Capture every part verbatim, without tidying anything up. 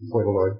before the Lord.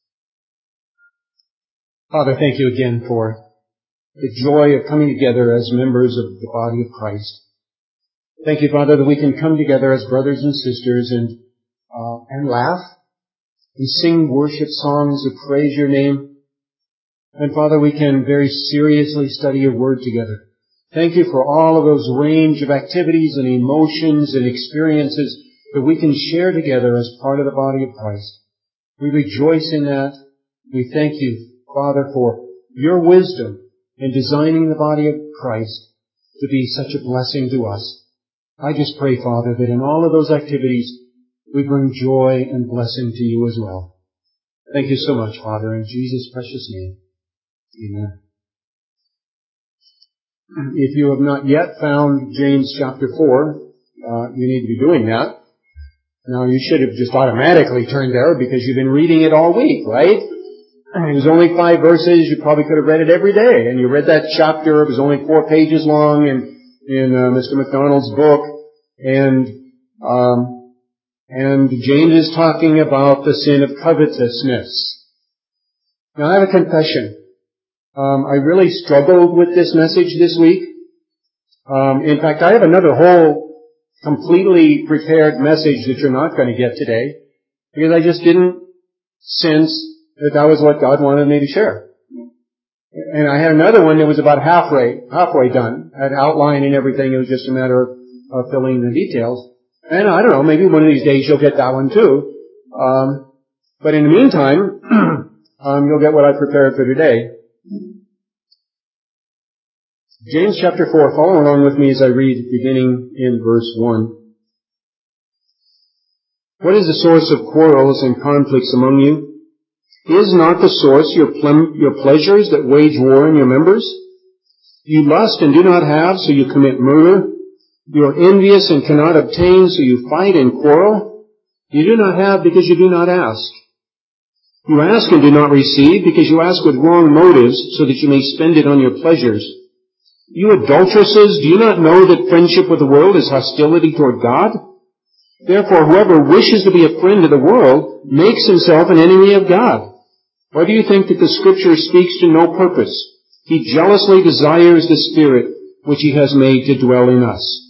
Father, thank you again for the joy of coming together as members of the body of Christ. Thank you, Father, that we can come together as brothers and sisters and uh, and laugh and sing worship songs that praise your name. And Father, we can very seriously study your word together. Thank you for all of those range of activities and emotions and experiences that we can share together as part of the body of Christ. We rejoice in that. We thank you, Father, for your wisdom in designing the body of Christ to be such a blessing to us. I just pray, Father, that in all of those activities we bring joy and blessing to you as well. Thank you so much, Father, in Jesus' precious name. Amen. If you have not yet found James chapter four, uh, you need to be doing that. Now, you should have just automatically turned there because you've been reading it all week, right? It was only five verses. You probably could have read it every day. And you read that chapter. It was only four pages long in, in uh, Mister MacDonald's book. And, um, and James is talking about the sin of covetousness. Now, I have a confession. Um, I really struggled with this message this week. Um, in fact, I have another whole completely prepared message that you're not going to get today because I just didn't sense that that was what God wanted me to share. And I had another one that was about halfway, halfway done. I had outline and everything. It was just a matter of, of filling the details. And I don't know, maybe one of these days you'll get that one too. Um, but in the meantime, um, you'll get what I prepared for today. James chapter four, follow along with me as I read, beginning in verse one. What is the source of quarrels and conflicts among you? Is not the source your, ple- your pleasures that wage war in your members? You lust and do not have, so you commit murder. You are envious and cannot obtain, so you fight and quarrel. You do not have because you do not ask. You ask and do not receive because you ask with wrong motives, so that you may spend it on your pleasures. You adulteresses, do you not know that friendship with the world is hostility toward God? Therefore, whoever wishes to be a friend of the world makes himself an enemy of God. Or do you think that the Scripture speaks to no purpose? He jealously desires the Spirit which He has made to dwell in us.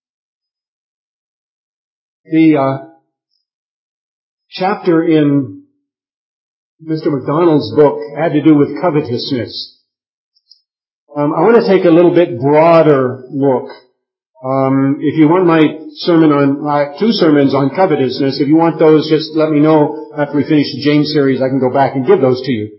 The uh, chapter in Mister MacDonald's book had to do with covetousness. Um, I want to take a little bit broader look. Um, if you want my sermon on, uh, two sermons on covetousness, if you want those, just let me know after we finish the James series. I can go back and give those to you.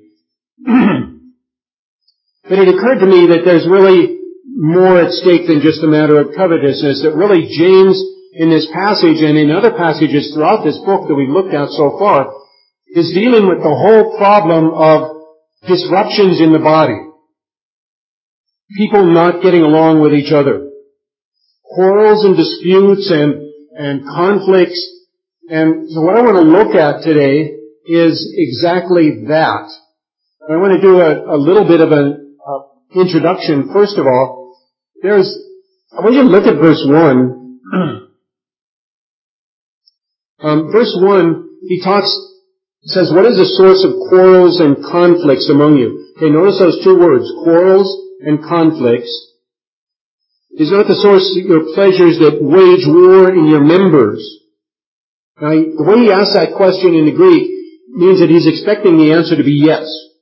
But it occurred to me that there's really more at stake than just a matter of covetousness, that really James, in this passage and in other passages throughout this book that we've looked at so far, is dealing with the whole problem of disruptions in the body. People not getting along with each other. Quarrels and disputes and, and conflicts. And so what I want to look at today is exactly that. I want to do a, a little bit of an uh, introduction. First of all, there's, I want you to look at verse one. um, verse one, he talks, says, what is the source of quarrels and conflicts among you? Okay, notice those two words, quarrels and conflicts. Is not the source of your pleasures that wage war in your members? Now, the way he asks that question in the Greek means that he's expecting the answer to be yes.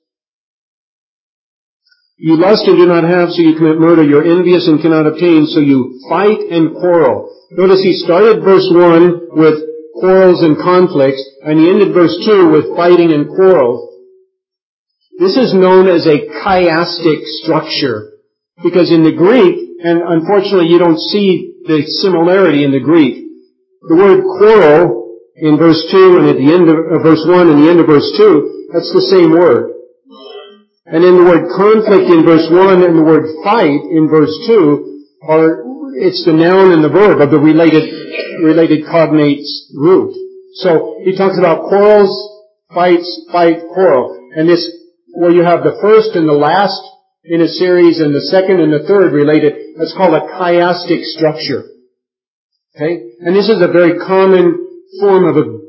You lust and do not have, so you commit murder. You're envious and cannot obtain, so you fight and quarrel. Notice he started verse one with quarrels and conflicts, and he ended verse two with fighting and quarrel. This is known as a chiastic structure, because in the Greek, and unfortunately you don't see the similarity in the Greek, the word quarrel in verse two and at the end of uh, verse one and the end of verse two, that's the same word. And then the word conflict in verse one and the word fight in verse two are, it's the noun and the verb of the related, related cognates root. So he talks about quarrels, fights, fight, quarrel. And this, where you have the first and the last in a series and the second and the third related, that's called a chiastic structure. Okay? And this is a very common form of a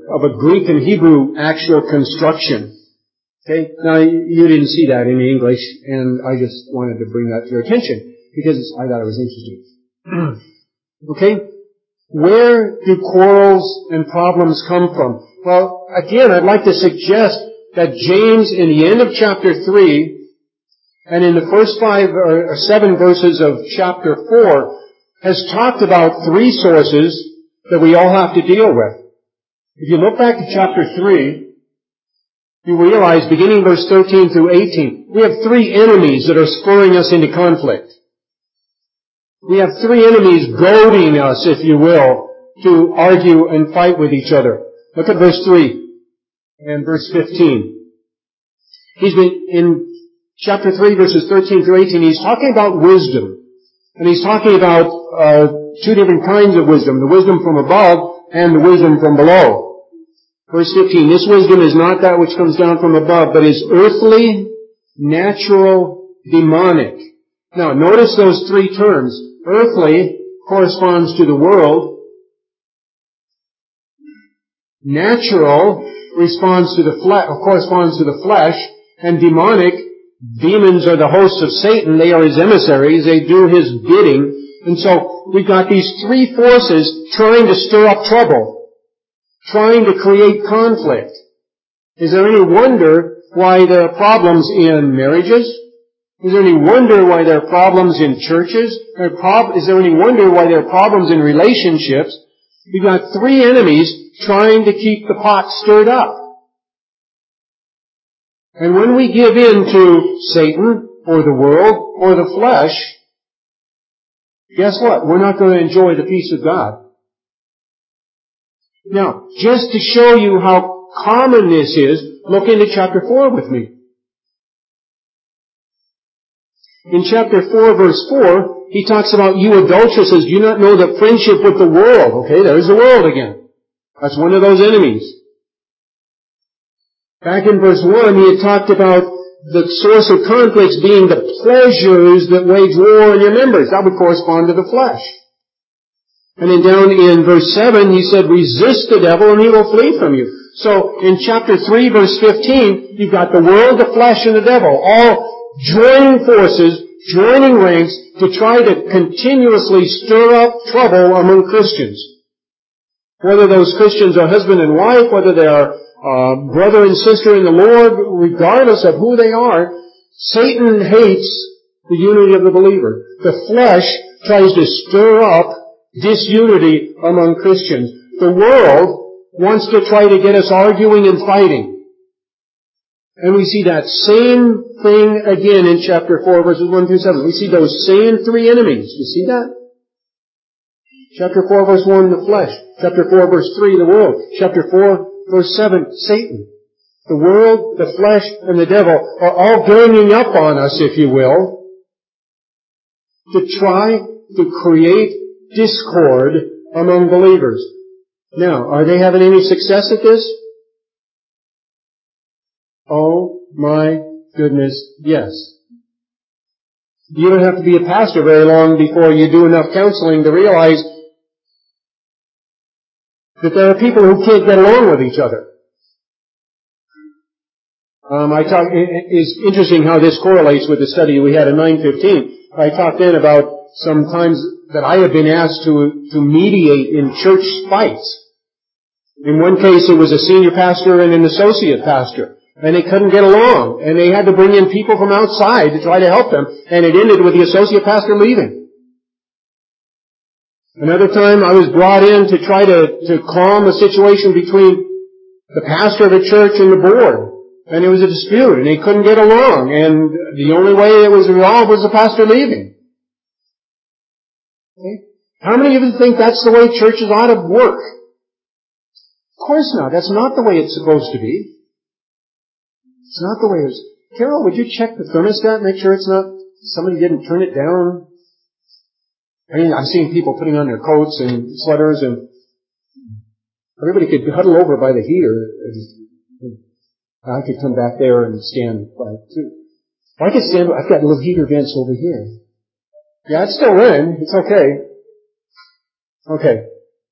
of a Greek and Hebrew actual construction. Okay? Now, you didn't see that in the English, and I just wanted to bring that to your attention because I thought it was interesting. Okay? Where do quarrels and problems come from? Well, again, I'd like to suggest that James, in the end of chapter three, and in the first five or seven verses of chapter four, has talked about three sources that we all have to deal with. If you look back to chapter three, you realize, beginning verse thirteen through eighteen, we have three enemies that are spurring us into conflict. We have three enemies goading us, if you will, to argue and fight with each other. Look at verse three and verse fifteen. He's been, in chapter three, verses thirteen through eighteen, he's talking about wisdom. And he's talking about uh, two different kinds of wisdom, the wisdom from above and the wisdom from below. Verse fifteen, this wisdom is not that which comes down from above, but is earthly, natural, demonic. Now, notice those three terms. Earthly corresponds to the world. Natural responds to the flesh, corresponds to the flesh. And demonic, demons are the hosts of Satan. They are his emissaries. They do his bidding. And so we've got these three forces trying to stir up trouble, trying to create conflict. Is there any wonder why there are problems in marriages? Is there any wonder why there are problems in churches? Is there any wonder why there are problems in relationships? We've got three enemies trying to keep the pot stirred up. And when we give in to Satan, or the world, or the flesh, guess what? We're not going to enjoy the peace of God. Now, just to show you how common this is, look into chapter four with me. In chapter four, verse four, he talks about you adulteresses, do you not know that friendship with the world, okay, there's the world again. That's one of those enemies. Back in verse one, he had talked about the source of conflicts being the pleasures that wage war in your members. That would correspond to the flesh. And then down in verse seven, he said, resist the devil and he will flee from you. So in chapter three, verse fifteen, you've got the world, the flesh, and the devil, all joining forces, joining ranks to try to continuously stir up trouble among Christians. Whether those Christians are husband and wife, whether they are uh, brother and sister in the Lord, regardless of who they are, Satan hates the unity of the believer. The flesh tries to stir up disunity among Christians. The world wants to try to get us arguing and fighting. And we see that same thing again in chapter four, verses one through seven. We see those same three enemies. You see that? Chapter four, verse one, the flesh. Chapter four, verse three, the world. Chapter four, verse seven, Satan. The world, the flesh, and the devil are all ganging up on us, if you will, to try to create discord among believers. Now, are they having any success at this? Oh my goodness, yes. You don't have to be a pastor very long before you do enough counseling to realize that there are people who can't get along with each other. Um, I talk, it's interesting how this correlates with the study we had in nine fifteen. I talked then about some times that I have been asked to, to mediate in church fights. In one case it was a senior pastor and an associate pastor. And they couldn't get along. And they had to bring in people from outside to try to help them. And it ended with the associate pastor leaving. Another time I was brought in to try to, to calm a situation between the pastor of a church and the board. And it was a dispute. And they couldn't get along. And the only way it was resolved was the pastor leaving. Okay? How many of you think that's the way churches ought to work? Of course not. That's not the way it's supposed to be. It's not the way it is. Carol, would you check the thermostat, make sure it's not, somebody didn't turn it down? I mean, I've seen people putting on their coats and sweaters and everybody could huddle over by the heater. I could come back there and stand by it too. I could stand, I've got little heater vents over here. Yeah, it's still in. It's okay. Okay.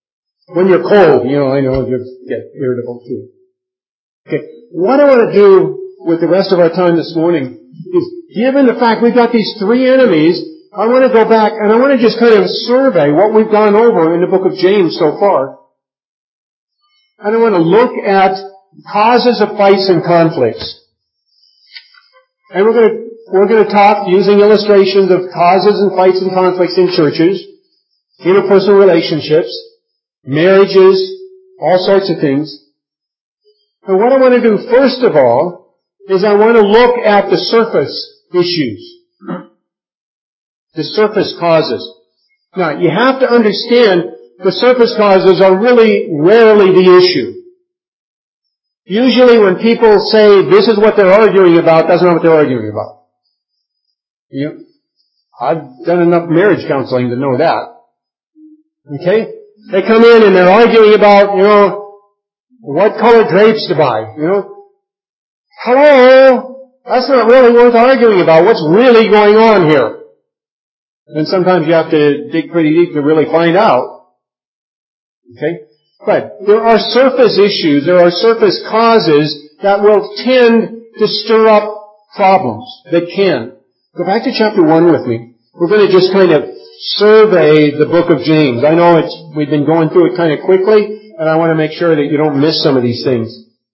When you're cold, you know, I know you get irritable too. Okay, what I want to do with the rest of our time this morning is, given the fact we've got these three enemies, I want to go back and I want to just kind of survey what we've gone over in the book of James so far. And I want to look at causes of fights and conflicts. And we're going to, we're going to talk using illustrations of causes and fights and conflicts in churches, interpersonal relationships, marriages, all sorts of things. And what I want to do first of all is I want to look at the surface issues. The surface causes. Now, you have to understand the surface causes are really rarely the issue. Usually when people say this is what they're arguing about, that's not what they're arguing about. You know, I've done enough marriage counseling to know that. Okay? They come in and they're arguing about, you know, what color drapes to buy, you know. Hello? That's not really worth arguing about. What's really going on here? And sometimes you have to dig pretty deep to really find out. Okay? But there are surface issues, there are surface causes that will tend to stir up problems. That can. Go back to chapter one with me. We're going to just kind of survey the book of James. I know it's, we've been going through it kind of quickly, and I want to make sure that you don't miss some of these things.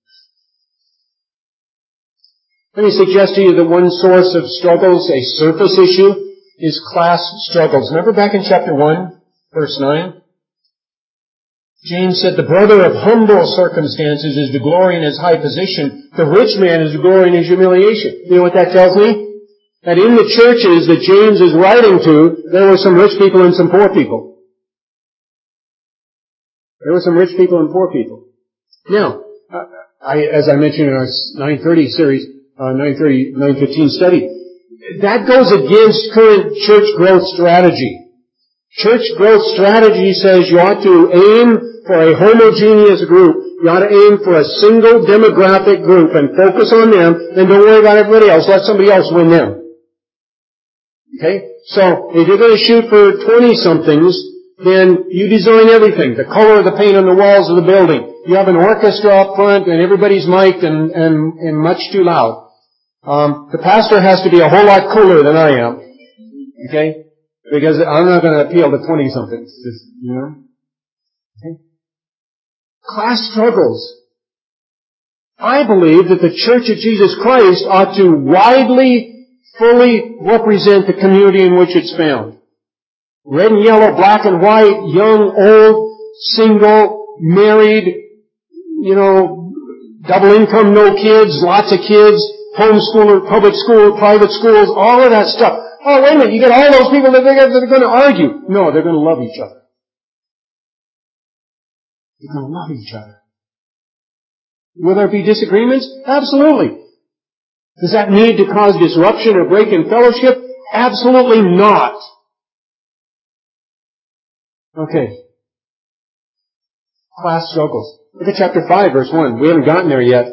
Let me suggest to you that one source of struggles, a surface issue, is class struggles. Remember back in chapter one, verse nine? James said, the brother of humble circumstances is to glory in his high position. The rich man is to glory in his humiliation. You know what that tells me? That in the churches that James is writing to, there were some rich people and some poor people. There were some rich people and poor people. Now, I, as I mentioned in our nine thirty series, uh, nine thirty, nine fifteen study, that goes against current church growth strategy. Church growth strategy says you ought to aim for a homogeneous group. You ought to aim for a single demographic group and focus on them, and don't worry about everybody else. Let somebody else win them. Okay? So, if you're going to shoot for twenty-somethings, then you design everything. The color of the paint on the walls of the building. You have an orchestra up front, and everybody's mic'd and, and, and much too loud. Um, the pastor has to be a whole lot cooler than I am. Okay? Because I'm not going to appeal to twenty-somethings. You know? Okay? Class struggles. I believe that the Church of Jesus Christ ought to widely, fully represent the community in which it's found. Red and yellow, black and white, young, old, single, married, you know, double income, no kids, lots of kids, homeschooler, public school, private schools, all of that stuff. Oh, wait a minute, you get all those people that are going to argue. No, they're going to love each other. They're going to love each other. Will there be disagreements? Absolutely. Does that need to cause disruption or break in fellowship? Absolutely not. Okay. Class struggles. Look at chapter five, verse one. We haven't gotten there yet.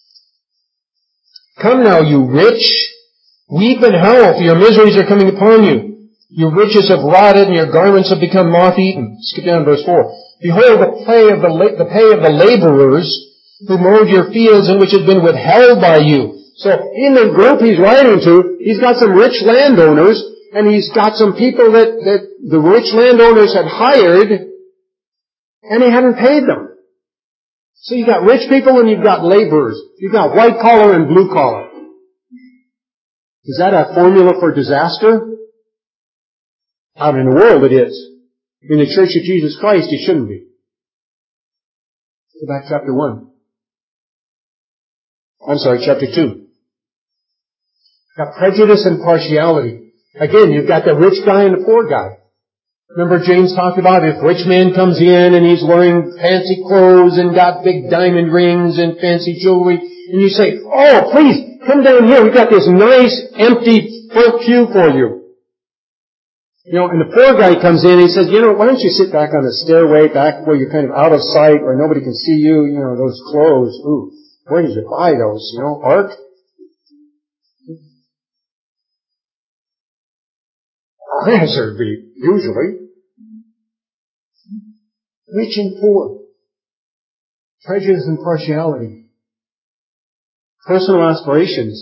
Come now, you rich, weep and howl, for your miseries are coming upon you. Your riches have rotted, and your garments have become moth-eaten. Skip down to verse four. Behold, the pay of the, la- the pay of the laborers who mowed your fields and which had been withheld by you. So, in the group he's writing to, he's got some rich landowners, and he's got some people that, that the rich landowners had hired, and he hadn't paid them. So you've got rich people and you've got laborers. You've got white collar and blue collar. Is that a formula for disaster? Out in the world it is. In the Church of Jesus Christ it shouldn't be. Go back to chapter one. I'm sorry, chapter two. You've got prejudice and partiality. Again, you've got the rich guy and the poor guy. Remember James talked about if a rich man comes in and he's wearing fancy clothes and got big diamond rings and fancy jewelry, and you say, oh, please, come down here. We've got this nice, empty front pew for you. You know, and the poor guy comes in and he says, you know, why don't you sit back on the stairway, back where you're kind of out of sight, where nobody can see you, you know, those clothes. Ooh, where did you buy those, you know, art? Answer would be, usually. rich and poor, prejudice and partiality, personal aspirations.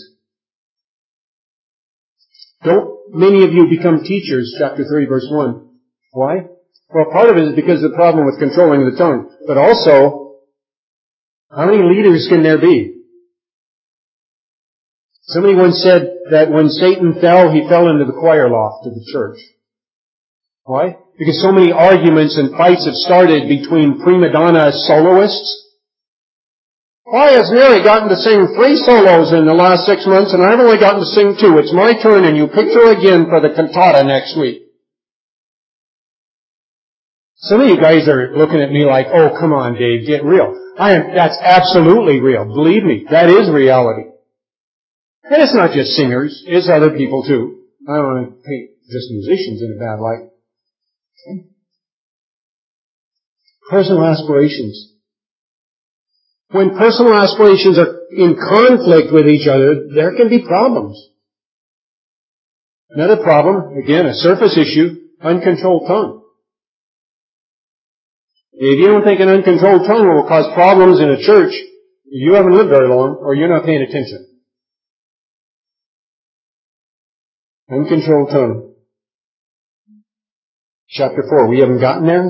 Don't many of you become teachers, chapter three, verse one. Why? Well, part of it is because of the problem with controlling the tongue. But also, how many leaders can there be? Somebody once said that when Satan fell, he fell into the choir loft of the church. Why? Because so many arguments and fights have started between prima donna soloists. Why has Mary gotten to sing three solos in the last six months and I've only gotten to sing two? It's my turn and you picked her again for the cantata next week. Some of you guys are looking at me like, oh, come on, Dave, get real. I am, that's absolutely real. Believe me, that is reality. And it's not just singers, it's other people too. I don't want to paint just musicians in a bad light. Personal aspirations. When personal aspirations are in conflict with each other, there can be problems. Another problem, again, a surface issue, uncontrolled tongue. If you don't think an uncontrolled tongue will cause problems in a church, you haven't lived very long, or you're not paying attention. Uncontrolled tongue. Chapter four, we haven't gotten there.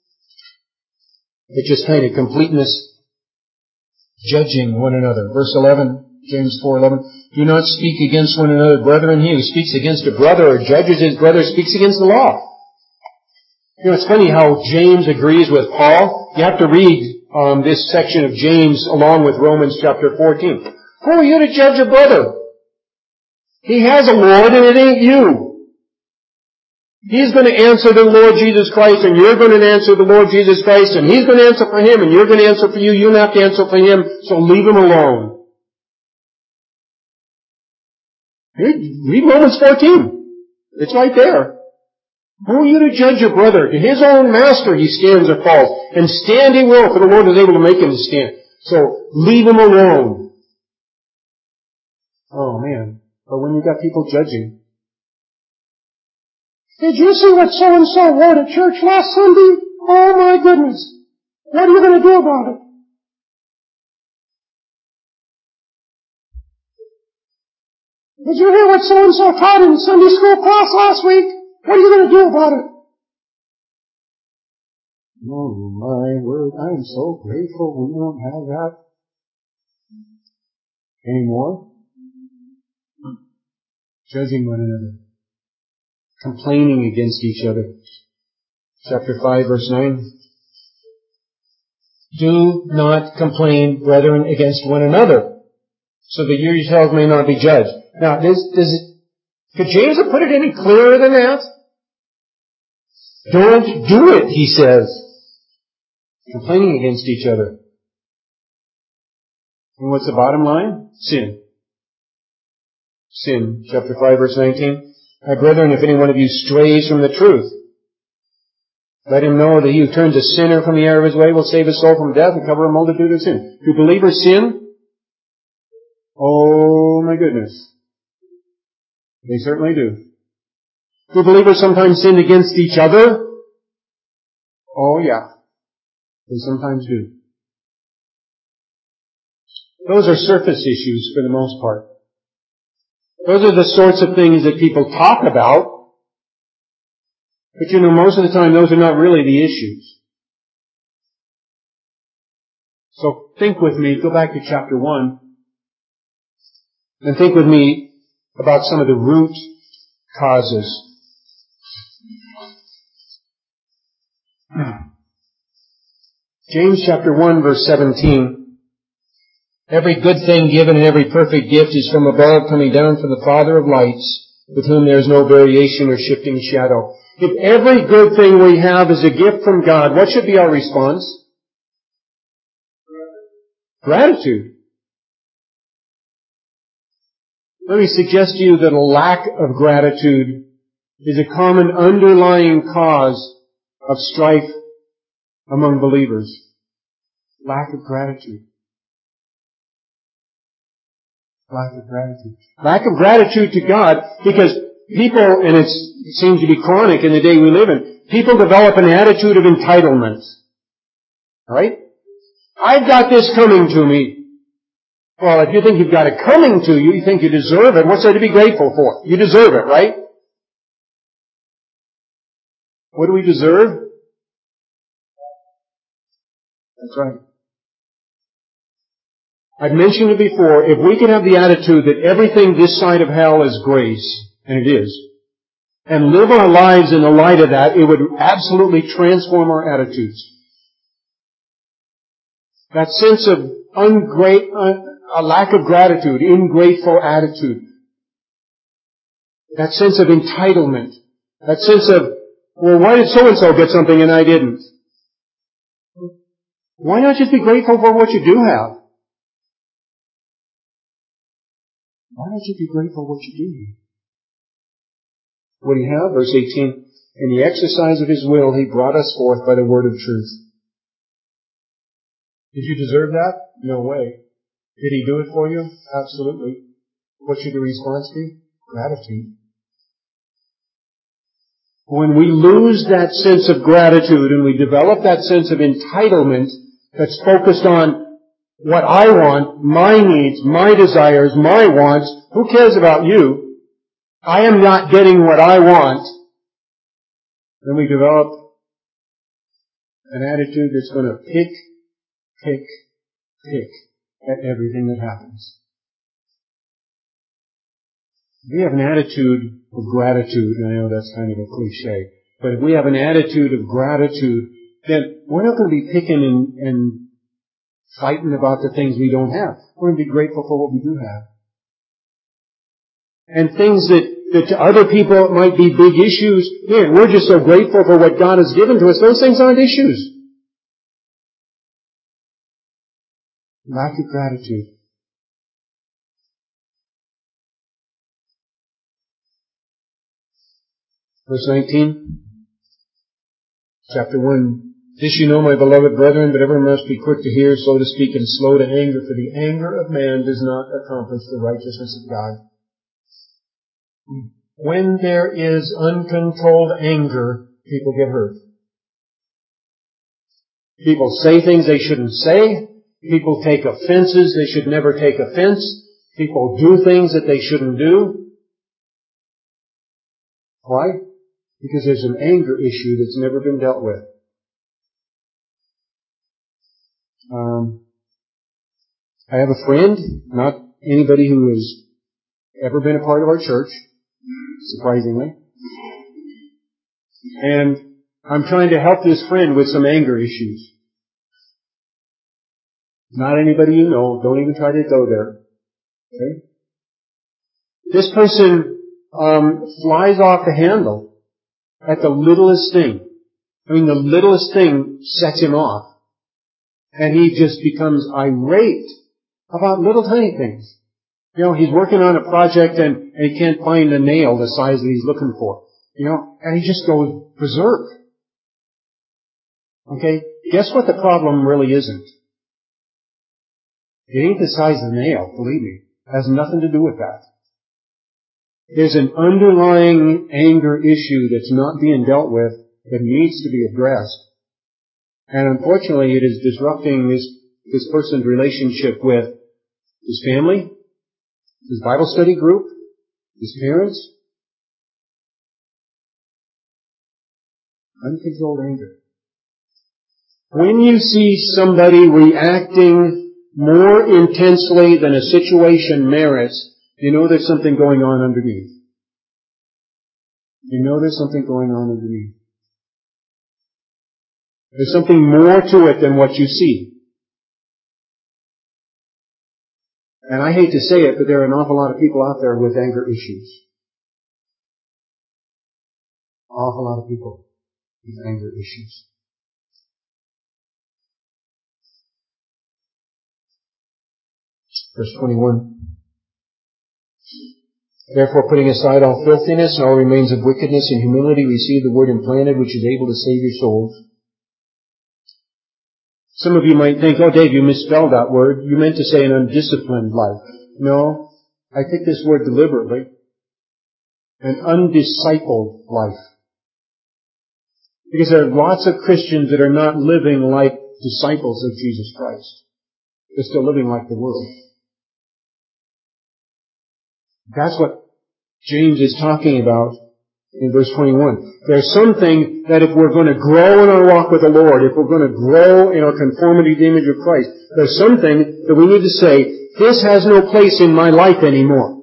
It's just kind of completeness. Judging one another. Verse eleven, James four eleven. Do not speak against one another, brethren. He who speaks against a brother or judges his brother speaks against the law. You know, it's funny how James agrees with Paul. You have to read um, this section of James along with Romans chapter fourteen. Who are you to judge a brother? He has a Lord and it ain't you. He's going to answer the Lord Jesus Christ and you're going to answer the Lord Jesus Christ and He's going to answer for Him and you're going to answer for you. You don't have to answer for Him, so leave Him alone. Read Romans fourteen. It's right there. Who are you to judge your brother? To his own master he stands or falls. And stand he will, for the Lord is able to make him to stand. So leave him alone. Oh man. But when you've got people judging. Did you see what so-and-so wore to church last Sunday? Oh my goodness. What are you going to do about it? Did you hear what so-and-so taught in Sunday school class last week? What are you going to do about it? Oh my word, I am so grateful we don't have that anymore. Judging one another. Complaining against each other. Chapter five, verse nine. Do not complain, brethren, against one another, so that you yourselves may not be judged. Now, does, does it, could James have put it any clearer than that? Don't do it, he says. Complaining against each other. And what's the bottom line? Sin. Sin. Chapter five, verse nineteen. My brethren, if any one of you strays from the truth, let him know that he who turns a sinner from the error of his way will save his soul from death and cover a multitude of sins. Do believers sin? Oh my goodness. They certainly do. Do believers sometimes sin against each other? Oh yeah. They sometimes do. Those are surface issues for the most part. Those are the sorts of things that people talk about. But you know, most of the time those are not really the issues. So think with me, go back to chapter one, and think with me about some of the root causes. James chapter one, verse seventeen. Every good thing given and every perfect gift is from above, coming down from the Father of lights, with whom there is no variation or shifting shadow. If every good thing we have is a gift from God, what should be our response? Gratitude. Let me suggest to you that a lack of gratitude is a common underlying cause of strife among believers. Lack of gratitude. Lack of gratitude. Lack of gratitude to God, because people, and it's, it seems to be chronic in the day we live in, people develop an attitude of entitlement. Right? I've got this coming to me. Well, if you think you've got it coming to you, you think you deserve it, what's there to be grateful for? You deserve it, right? What do we deserve? That's right. I've mentioned it before, if we could have the attitude that everything this side of hell is grace, and it is, and live our lives in the light of that, it would absolutely transform our attitudes. That sense of ungrat- a lack of gratitude, ingrateful attitude. That sense of entitlement. That sense of, well, why did so-and-so get something and I didn't? Why not just be grateful for what you do have? Why not just be grateful for what you do have? What do you have? Verse eighteen, in the exercise of His will, He brought us forth by the word of truth. Did you deserve that? No way. Did He do it for you? Absolutely. What should the response be? Gratitude. When we lose that sense of gratitude and we develop that sense of entitlement that's focused on what I want, my needs, my desires, my wants, who cares about you? I am not getting what I want. Then we develop an attitude that's going to pick, pick, pick at everything that happens. If we have an attitude of gratitude, and I know that's kind of a cliche, but if we have an attitude of gratitude, then we're not going to be picking and, and fighting about the things we don't have. We're going to be grateful for what we do have. And things that, that to other people it might be big issues, man, we're just so grateful for what God has given to us. Those things aren't issues. Lack of gratitude. Verse nineteen, chapter one. This you know, my beloved brethren, but everyone must be quick to hear, slow to speak, and slow to anger, for the anger of man does not accomplish the righteousness of God. When there is uncontrolled anger, people get hurt. People say things they shouldn't say. People take offenses they should never take offense. People do things that they shouldn't do. Why? Because there's an anger issue that's never been dealt with. Um, I have a friend, not anybody who has ever been a part of our church, surprisingly. And I'm trying to help this friend with some anger issues. Not anybody you know. Don't even try to go there. Okay? This person um, flies off the handle at the littlest thing. I mean, the littlest thing sets him off. And he just becomes irate about little tiny things. You know, he's working on a project and, and he can't find a nail the size that he's looking for. You know, and he just goes berserk. Okay? Guess what the problem really isn't? It ain't the size of the nail, believe me. It has nothing to do with that. There's an underlying anger issue that's not being dealt with that needs to be addressed. And unfortunately, it is disrupting this, this person's relationship with his family, his Bible study group, his parents. Uncontrolled anger. When you see somebody reacting more intensely than a situation merits, you know there's something going on underneath. You know there's something going on underneath. There's something more to it than what you see. And I hate to say it, but there are an awful lot of people out there with anger issues. Awful lot of people with anger issues. Verse twenty-one. Therefore, putting aside all filthiness and all remains of wickedness and humility, receive the word implanted, which is able to save your souls. Some of you might think, oh, Dave, you misspelled that word. You meant to say an undisciplined life. No, I picked this word deliberately. An undiscipled life. Because there are lots of Christians that are not living like disciples of Jesus Christ. They're still living like the world. That's what James is talking about in verse twenty-one. There's something that if we're going to grow in our walk with the Lord, if we're going to grow in our conformity to the image of Christ, there's something that we need to say, this has no place in my life anymore.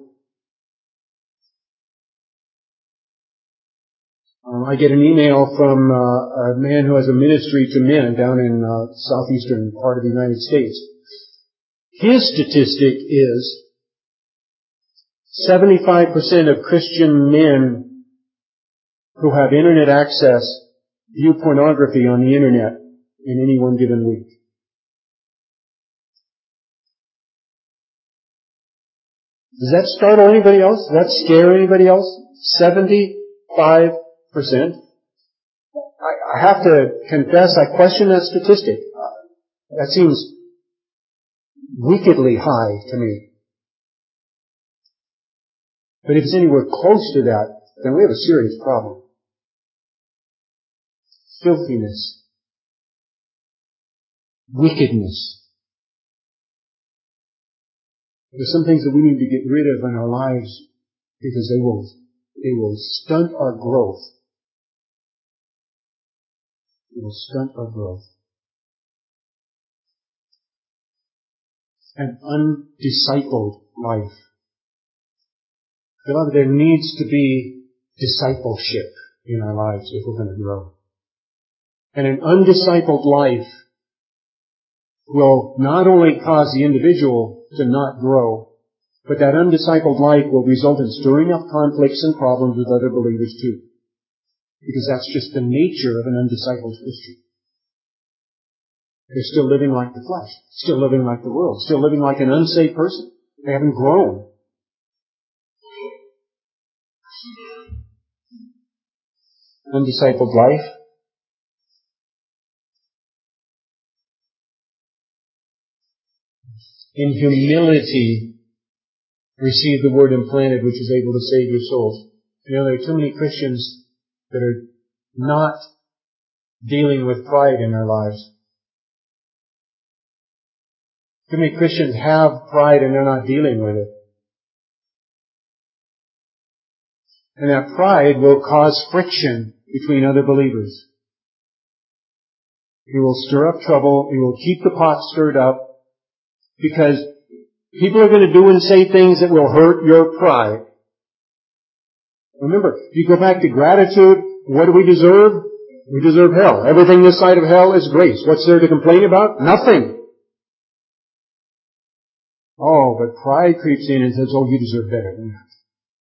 Um, I get an email from uh, a man who has a ministry to men down in uh, southeastern part of the United States. His statistic is seventy-five percent of Christian men who have internet access view pornography on the internet in any one given week. Does that startle anybody else? Does that scare anybody else? seventy-five percent. I, I have to confess, I question that statistic. That seems wickedly high to me. But if it's anywhere close to that, then we have a serious problem. Filthiness. Wickedness. There's some things that we need to get rid of in our lives because they will, they will stunt our growth. They will stunt our growth. An undiscipled life. Beloved, there needs to be discipleship in our lives if we're going to grow. And an undiscipled life will not only cause the individual to not grow, but that undiscipled life will result in stirring up conflicts and problems with other believers too. Because that's just the nature of an undiscipled Christian. They're still living like the flesh, still living like the world, still living like an unsaved person. They haven't grown. Undiscipled life. In humility, receive the word implanted which is able to save your souls. You know, there are too many Christians that are not dealing with pride in their lives. Too many Christians have pride and they're not dealing with it. And that pride will cause friction between other believers. It will stir up trouble. It will keep the pot stirred up because people are going to do and say things that will hurt your pride. Remember, if you go back to gratitude, what do we deserve? We deserve hell. Everything this side of hell is grace. What's there to complain about? Nothing. Oh, but pride creeps in and says, oh, you deserve better than that.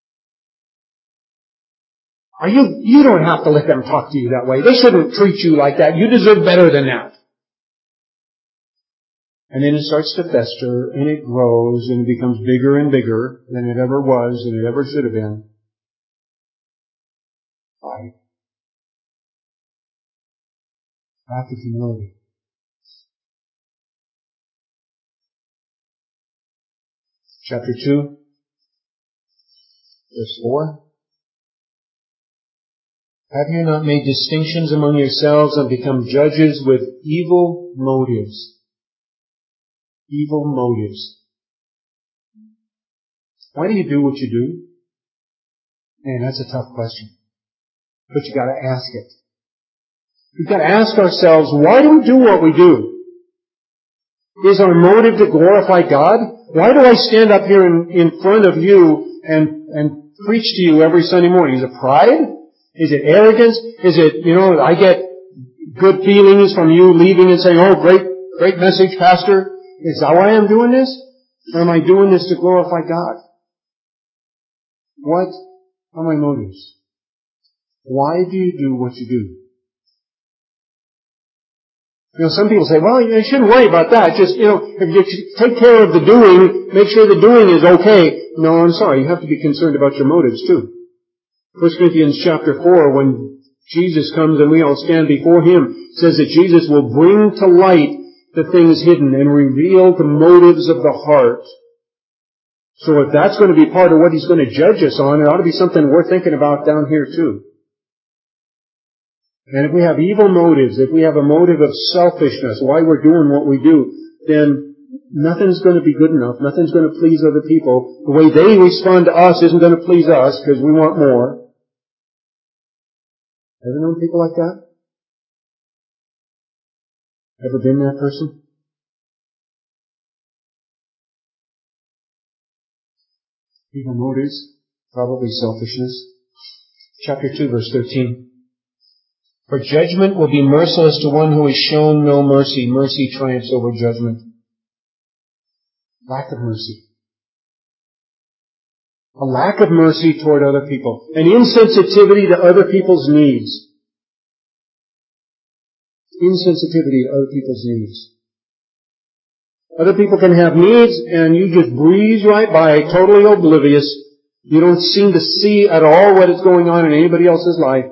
Are you, you don't have to let them talk to you that way. They shouldn't treat you like that. You deserve better than that. And then it starts to fester, and it grows, and it becomes bigger and bigger than it ever was, and it ever should have been. Pride. Lack of humility. Chapter two, verse four. Have you not made distinctions among yourselves and become judges with evil motives? Evil motives. Why do you do what you do? Man, that's a tough question. But you gotta ask it. We've got to ask ourselves, why do we do what we do? Is our motive to glorify God? Why do I stand up here in, in front of you and, and preach to you every Sunday morning? Is it pride? Is it arrogance? Is it, you know, I get good feelings from you leaving and saying, oh, great, great message, Pastor? Is that why I'm doing this? Or am I doing this to glorify God? What are my motives? Why do you do what you do? You know, some people say, well, you shouldn't worry about that. Just, you know, if you take care of the doing, make sure the doing is okay. No, I'm sorry. You have to be concerned about your motives too. First Corinthians chapter four, when Jesus comes and we all stand before Him, says that Jesus will bring to light the things hidden and reveal the motives of the heart. So if that's going to be part of what He's going to judge us on, it ought to be something worth thinking about down here too. And if we have evil motives, if we have a motive of selfishness, why we're doing what we do, then nothing's going to be good enough. Nothing's going to please other people. The way they respond to us isn't going to please us because we want more. Ever known people like that? Ever been that person? Evil motives, probably selfishness. Chapter two, verse thirteen. For judgment will be merciless to one who has shown no mercy. Mercy triumphs over judgment. Lack of mercy. A lack of mercy toward other people. An insensitivity to other people's needs. Insensitivity to other people's needs. Other people can have needs and you just breeze right by, totally oblivious. You don't seem to see at all what is going on in anybody else's life.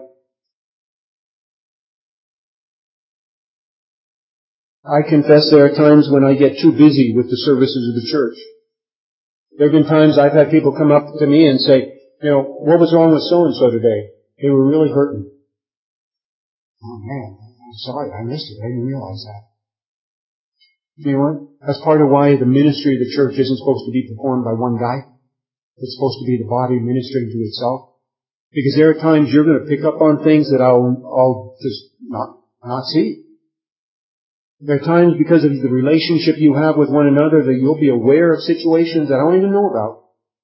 I confess there are times when I get too busy with the services of the church. There have been times I've had people come up to me and say, you know, what was wrong with so-and-so today? They were really hurting. Oh man, I'm sorry, I missed it. I didn't realize that. You know what? That's part of why the ministry of the church isn't supposed to be performed by one guy. It's supposed to be the body ministering to itself. Because there are times you're going to pick up on things that I'll, I'll just not, not see. There are times because of the relationship you have with one another that you'll be aware of situations that I don't even know about.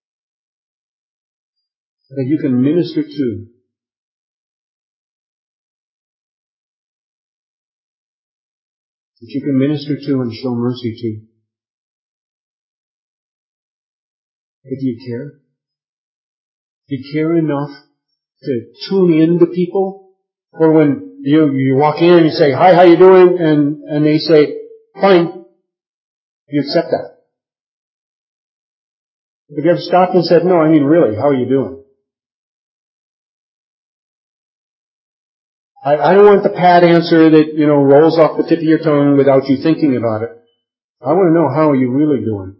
That you can minister to. That you can minister to and show mercy to. But do you care? Do you care enough to tune in to people? Or when you, you walk in and you say, hi, how you doing? And, and they say, fine. You accept that. Have you ever stopped and said, no, I mean really, how are you doing? I, I don't want the pat answer that, you know, rolls off the tip of your tongue without you thinking about it. I want to know how are you really doing.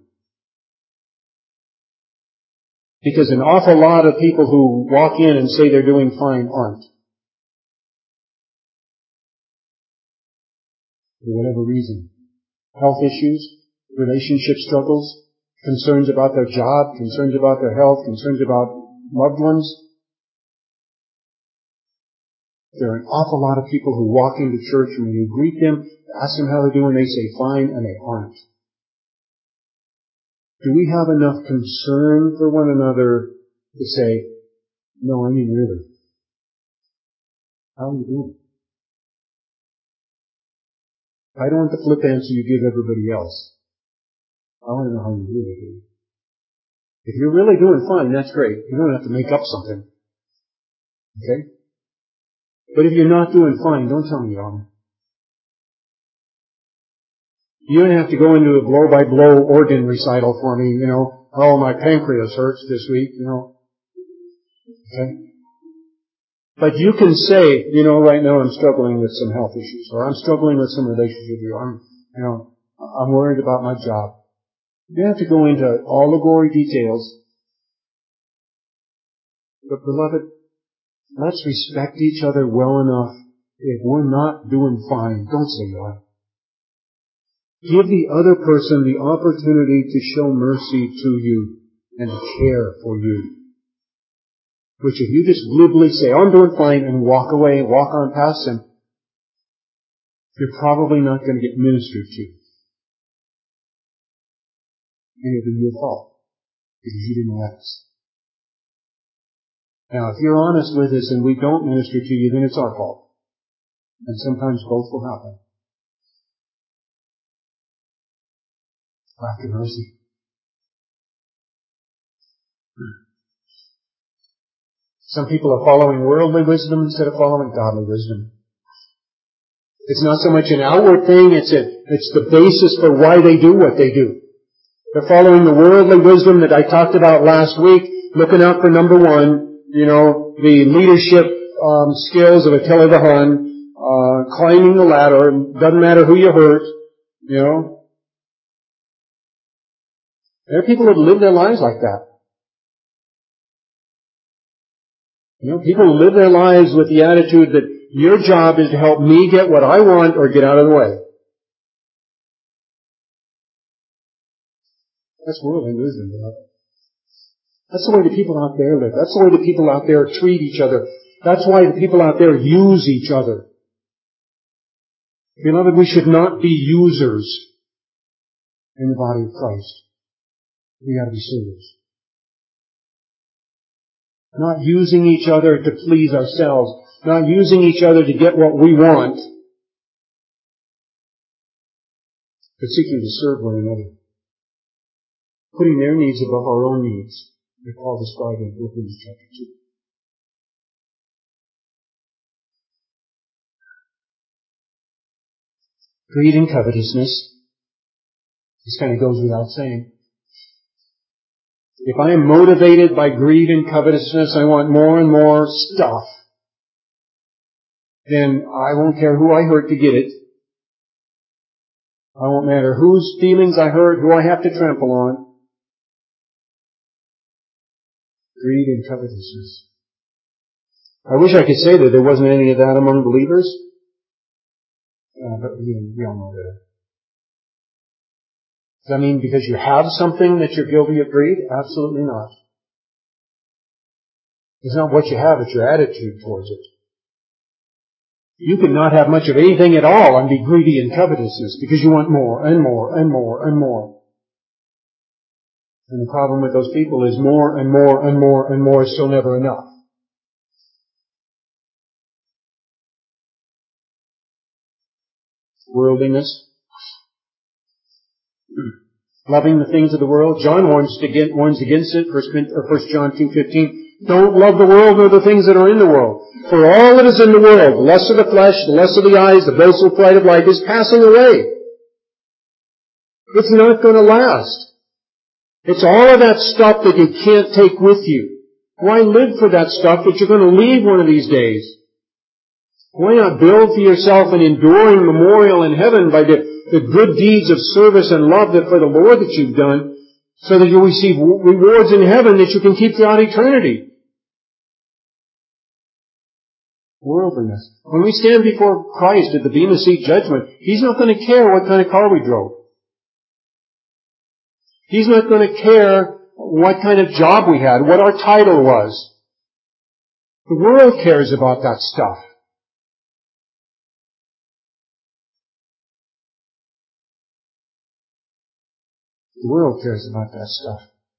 Because an awful lot of people who walk in and say they're doing fine aren't. For whatever reason. Health issues, relationship struggles, concerns about their job, concerns about their health, concerns about loved ones. There are an awful lot of people who walk into church and when you greet them, ask them how they're doing, they say fine, and they aren't. Do we have enough concern for one another to say, no, I mean really, how are you doing? I don't want the flip answer you give everybody else. I want to know how you really do. If you're really doing fine, that's great. You don't have to make up something. Okay? But if you're not doing fine, don't tell me you are. You don't have to go into a blow-by-blow organ recital for me, you know. Oh, my pancreas hurts this week, you know. Okay? But you can say, you know, right now I'm struggling with some health issues, or I'm struggling with some relationship issues, I'm, you know, I'm worried about my job. You don't have to go into all the gory details. But beloved, let's respect each other well enough. If we're not doing fine, don't say you are. Give the other person the opportunity to show mercy to you and to care for you. Which if you just glibly say, oh, I'm doing fine, and walk away, walk on past them, you're probably not going to get ministered to. And it'll be your fault. Because you didn't ask. Now, if you're honest with us and we don't minister to you, then it's our fault. And sometimes both will happen. Lack of mercy. Some people are following worldly wisdom instead of following godly wisdom. It's not so much an outward thing, it's a, it's the basis for why they do what they do. They're following the worldly wisdom that I talked about last week, looking out for number one, you know, the leadership um, skills of Attila the Hun, uh, climbing the ladder, doesn't matter who you hurt, you know. There are people that live their lives like that. You know, people live their lives with the attitude that Your job is to help me get what I want or get out of the way. That's worldly wisdom. That's the way the people out there live. That's the way the people out there treat each other. That's why the people out there use each other. Beloved, we should not be users in the body of Christ. We got to be servers. Not using each other to please ourselves. Not using each other to get what we want. But seeking to serve one another. Putting their needs above our own needs. That Paul described in Philippians chapter two. Greed and covetousness. This kind of goes without saying. If I am motivated by greed and covetousness, I want more and more stuff, then I won't care who I hurt to get it. I won't matter whose feelings I hurt, who I have to trample on. Greed and covetousness. I wish I could say that there wasn't any of that among believers. Uh, but we, we all know that. Does that mean because you have something that you're guilty of greed? Absolutely not. It's not what you have, it's your attitude towards it. You can not have much of anything at all and be greedy and covetousness because you want more and more and more and more. And the problem with those people is more and more and more and more is still never enough. Worldliness. Loving the things of the world. John warns, to get, warns against it, First John two fifteen. Don't love the world nor the things that are in the world. For all that is in the world, the lust of the flesh, the lust of the eyes, the boastful pride of life is passing away. It's not going to last. It's all of that stuff that you can't take with you. Why live for that stuff that you're going to leave one of these days? Why not build for yourself an enduring memorial in heaven by the, the good deeds of service and love that for the Lord that you've done, so that you'll receive rewards in heaven that you can keep throughout eternity? Worldliness. When we stand before Christ at the Bema Seat judgment, He's not going to care what kind of car we drove. He's not going to care what kind of job we had, what our title was. The world cares about that stuff. The world cares about that stuff.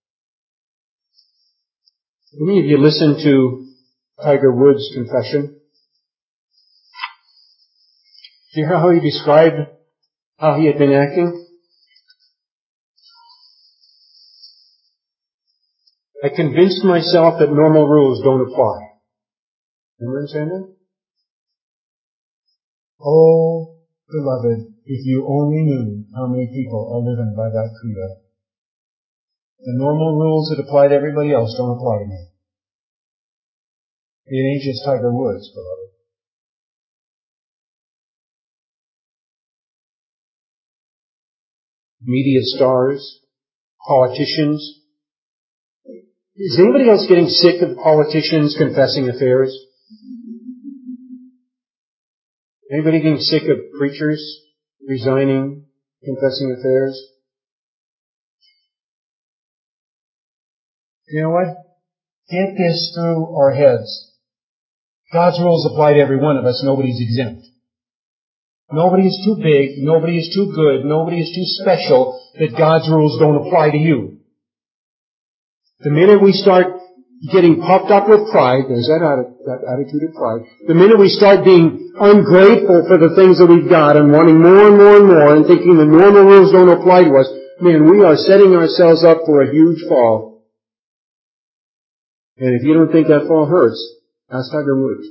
Any of you listen to Tiger Woods' confession? Do you hear how he described how he had been acting? I convinced myself that normal rules don't apply. Remember him saying that? Oh, beloved, if you only knew how many people are living by that credo. The normal rules that apply to everybody else don't apply to me. It ain't just Tiger Woods, beloved. Media stars, politicians. Is anybody else getting sick of politicians confessing affairs? Anybody getting sick of preachers resigning, confessing affairs? You know what? Get this through our heads. God's rules apply to every one of us. Nobody's exempt. Nobody is too big. Nobody is too good. Nobody is too special that God's rules don't apply to you. The minute we start getting puffed up with pride, there's that, that attitude of pride. The minute we start being ungrateful for the things that we've got and wanting more and more and more and thinking the normal rules don't apply to us, man, we are setting ourselves up for a huge fall. And if you don't think that fall hurts, ask Tiger Woods.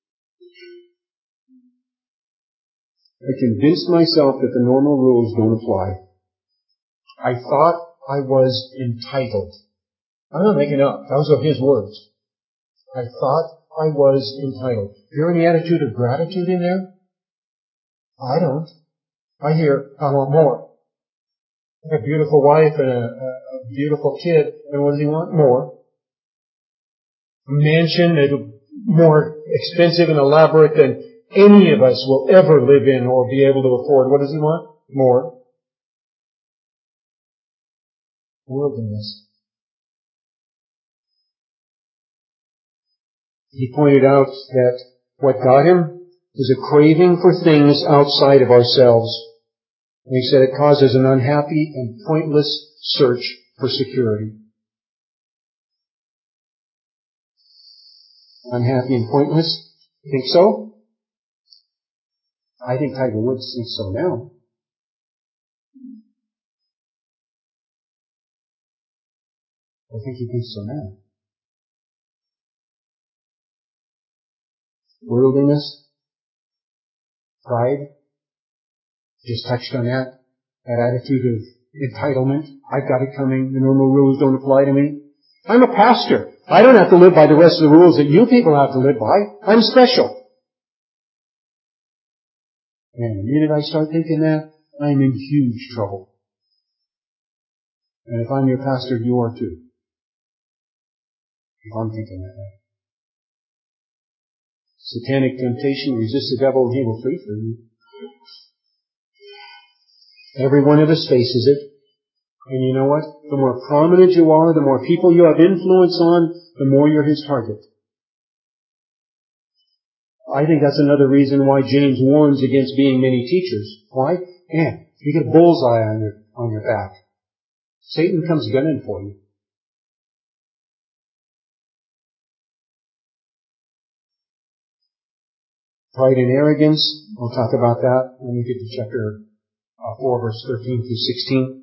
I convinced myself that the normal rules don't apply. I thought I was entitled. I'm not making up. Those are his words. I thought I was entitled. Is there any attitude of gratitude in there? I don't. I hear, I want more. I have a beautiful wife and a, a beautiful kid, and what does he want? More. A mansion, more expensive and elaborate than any of us will ever live in or be able to afford. What does he want? More. Worldliness. He pointed out that what got him was a craving for things outside of ourselves. And he said it causes an unhappy and pointless search for security. Unhappy and pointless? Think so? I think Tiger Woods thinks so now. I think he thinks so now. Worldliness, pride, just touched on that. That attitude of entitlement. I've got it coming. The normal rules don't apply to me. I'm a pastor. I don't have to live by the rest of the rules that you people have to live by. I'm special. And the minute I start thinking that, I'm in huge trouble. And if I'm your pastor, you are too. If I'm thinking that way. Satanic temptation, resist the devil and he will flee from you. Every one of us faces it. And you know what? The more prominent you are, the more people you have influence on, the more you're his target. I think that's another reason why James warns against being many teachers. Why? Man, you get a bullseye on your, on your back. Satan comes gunning for you. Pride and arrogance, we'll talk about that when we get to chapter uh, four, verse thirteen through sixteen.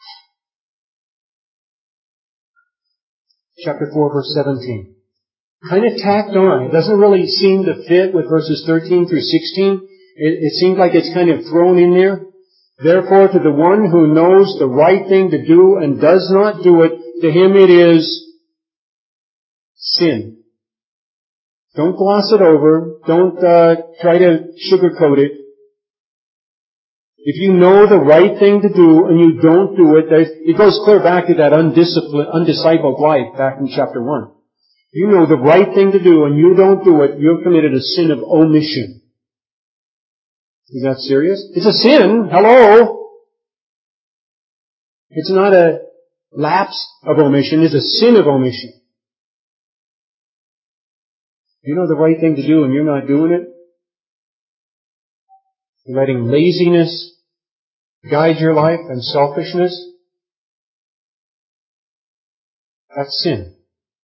Chapter four, verse seventeen. Kind of tacked on. It doesn't really seem to fit with verses thirteen through sixteen. It, it seems like it's kind of thrown in there. Therefore, to the one who knows the right thing to do and does not do it, to him it is sin. Don't gloss it over. Don't uh, try to sugarcoat it. If you know the right thing to do and you don't do it, it goes clear back to that undisciplined, undiscipled life back in chapter one. You know the right thing to do and you don't do it, you've committed a sin of omission. Is that serious? It's a sin. Hello? It's not a lapse of omission. It's a sin of omission. You know the right thing to do and you're not doing it? You're letting laziness guide your life and selfishness. That's sin.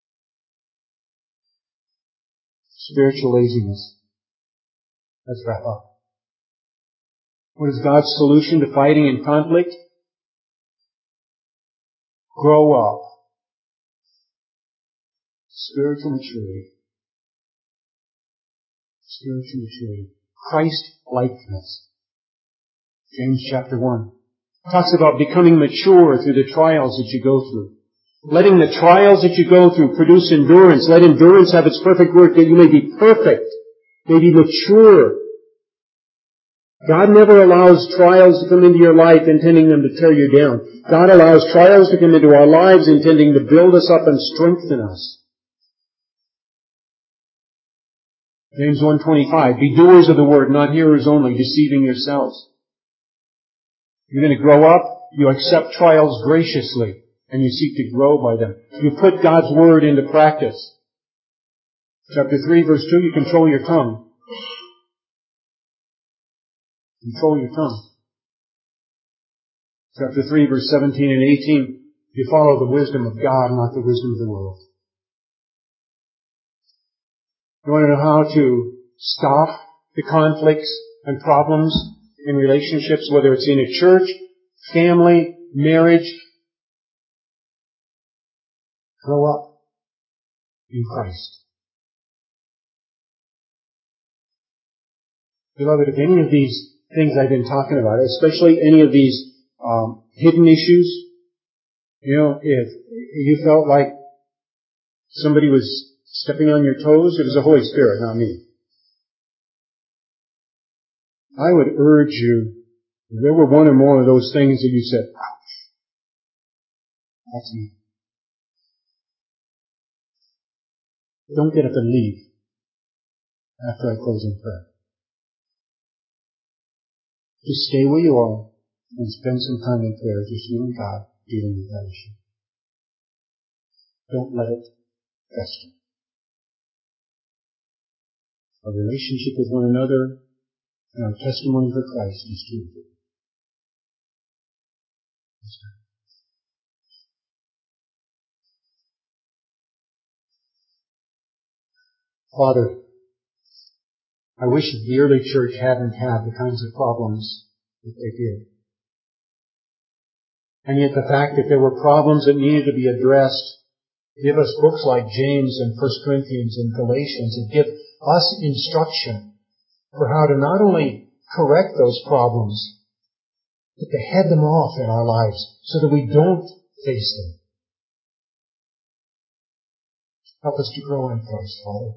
Spiritual laziness. Let's wrap up. What is God's solution to fighting and conflict? Grow up. Spiritual maturity. Spiritual maturity. Christ-likeness. James chapter one. Talks about becoming mature through the trials that you go through. Letting the trials that you go through produce endurance. Let endurance have its perfect work that you may be perfect, may be mature. God never allows trials to come into your life intending them to tear you down. God allows trials to come into our lives intending to build us up and strengthen us. James one twenty-five, be doers of the word, not hearers only, deceiving yourselves. You're going to grow up, you accept trials graciously, and you seek to grow by them. You put God's word into practice. Chapter three, verse two, you control your tongue. Control your tongue. Chapter three, verse seventeen and eighteen, you follow the wisdom of God, not the wisdom of the world. You want to know how to stop the conflicts and problems in relationships, whether it's in a church, family, marriage? Grow up in Christ. Beloved, if any of these things I've been talking about, especially any of these um, hidden issues, you know, if you felt like somebody was stepping on your toes, it was the Holy Spirit, not me. I would urge you, if there were one or more of those things that you said, ouch, that's me. Don't get up and leave. after I close in prayer. Just stay where you are and spend some time in prayer, just you and God dealing with that issue. Don't let it fester. Our relationship with one another and our testimony for Christ is too important. Father, I wish the early church hadn't had the kinds of problems that they did. And yet the fact that there were problems that needed to be addressed give us books like James and First Corinthians and Galatians and give us instruction for how to not only correct those problems, but to head them off in our lives so that we don't face them. Help us to grow in Christ, Father.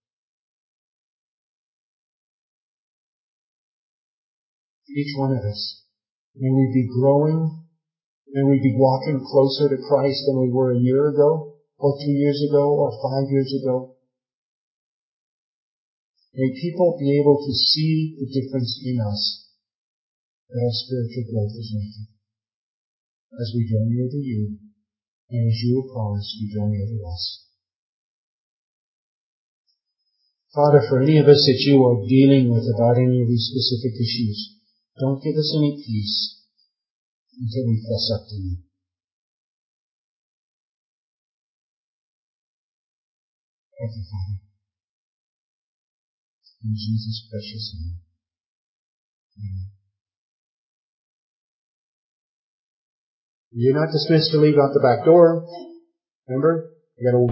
Each one of us. May we be growing. May we be walking closer to Christ than we were a year ago, or two years ago, or five years ago. May people be able to see the difference in us that our spiritual growth is making as we draw near to you, and as you have promised, you draw near to us. Father, for any of us that you are dealing with about any of these specific issues, don't give us any peace until we fess up to you. Thank you, Father. In Jesus' precious name. Amen. You're not dismissed to leave out the back door. Remember? You gotta